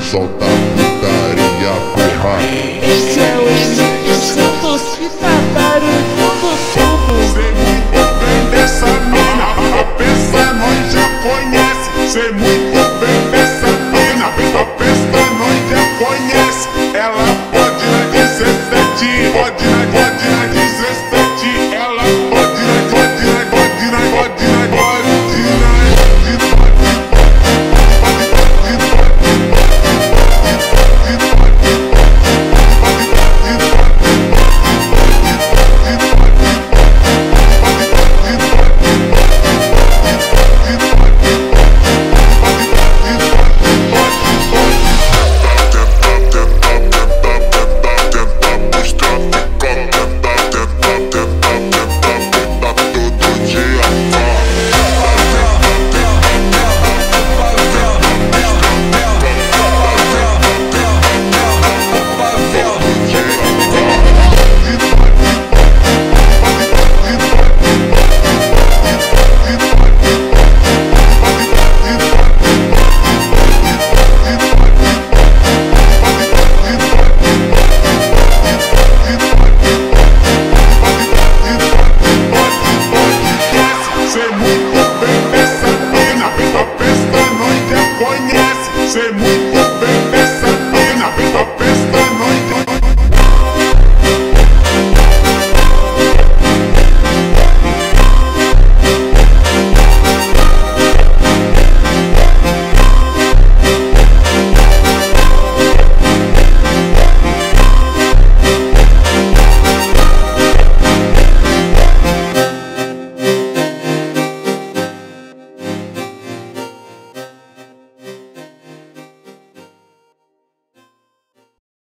solta putaria, porra. Esse é o Santos que tá barulhando tudo. Cê muito bem dessa mina, a peça nós já conhece. Cê muito bem dessa mina, a peça nós já conhece. Ela pode na 17, pode